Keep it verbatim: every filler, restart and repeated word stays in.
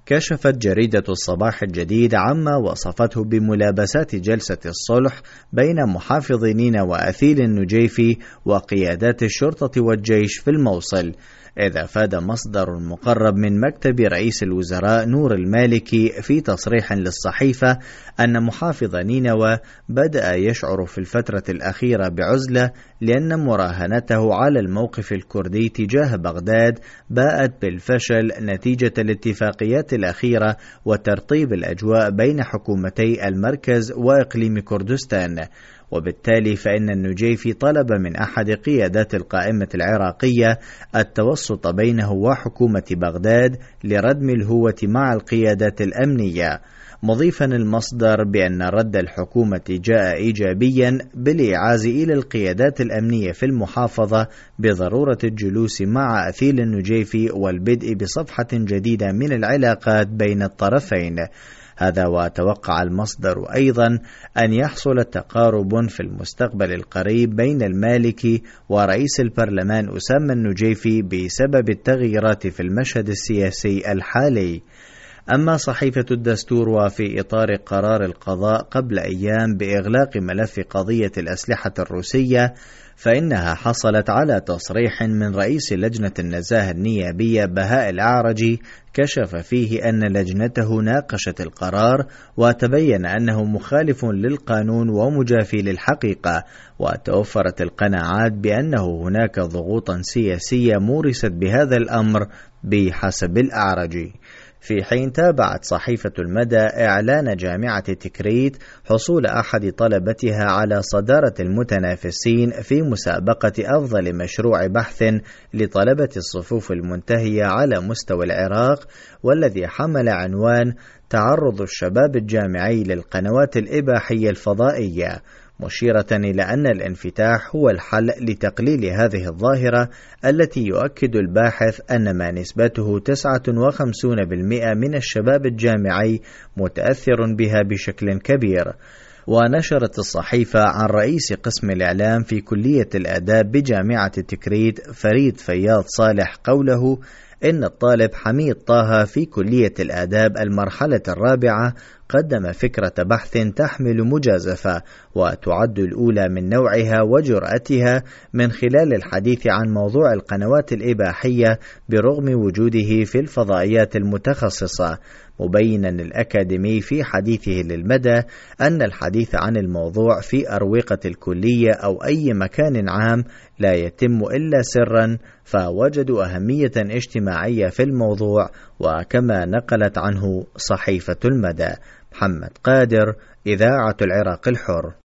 كشفت جريدة الصباح الجديد عما وصفته بملابسات جلسة الصلح بين محافظ نينوى وأثيل النجيفي وقيادات الشرطة والجيش في الموصل، إذ أفاد مصدر مقرب من مكتب رئيس الوزراء نور المالكي في تصريح للصحيفة أن محافظ نينوى بدأ يشعر في الفترة الأخيرة بعزلة لأن مراهنته على الموقف الكردي تجاه بغداد باءت بالفشل نتيجة الاتفاقيات الأخيرة وترطيب الأجواء بين حكومتي المركز وإقليم كردستان، وبالتالي فإن النجيفي طلب من أحد قيادات القائمة العراقية التوسط بينه وحكومة بغداد لردم الهوة مع القيادات الأمنية، مضيفا المصدر بأن رد الحكومة جاء إيجابيا بالإعاز إلى القيادات الأمنية في المحافظة بضرورة الجلوس مع أثيل النجيفي والبدء بصفحة جديدة من العلاقات بين الطرفين. هذا وتوقع المصدر أيضا أن يحصل تقارب في المستقبل القريب بين المالكي ورئيس البرلمان أسامة النجيفي بسبب التغييرات في المشهد السياسي الحالي. أما صحيفة الدستور وفي إطار قرار القضاء قبل أيام بإغلاق ملف قضية الأسلحة الروسية، فإنها حصلت على تصريح من رئيس لجنة النزاهة النيابية بهاء الأعرجي كشف فيه أن لجنته ناقشت القرار وتبين أنه مخالف للقانون ومجافي للحقيقة، وتوفرت القناعات بأنه هناك ضغوطا سياسية مورست بهذا الأمر بحسب الأعرجي. في حين تابعت صحيفة المدى إعلان جامعة تكريت حصول أحد طلبتها على صدارة المتنافسين في مسابقة أفضل مشروع بحث لطلبة الصفوف المنتهية على مستوى العراق، والذي حمل عنوان تعرض الشباب الجامعي للقنوات الإباحية الفضائية، مشيرة إلى أن الانفتاح هو الحل لتقليل هذه الظاهرة التي يؤكد الباحث أن ما نسبته تسعة وخمسين بالمئة من الشباب الجامعي متأثر بها بشكل كبير. ونشرت الصحيفة عن رئيس قسم الإعلام في كلية الآداب بجامعة تكريت فريد فياض صالح قوله إن الطالب حميد طه في كلية الآداب المرحلة الرابعة قدم فكرة بحث تحمل مجازفة وتعد الأولى من نوعها وجرأتها من خلال الحديث عن موضوع القنوات الإباحية برغم وجوده في الفضائيات المتخصصة، مبينا الأكاديمي في حديثه للمدى أن الحديث عن الموضوع في أروقة الكلية أو أي مكان عام لا يتم إلا سرا، فوجدوا أهمية اجتماعية في الموضوع، وكما نقلت عنه صحيفة المدى. محمد قادر، إذاعة العراق الحر.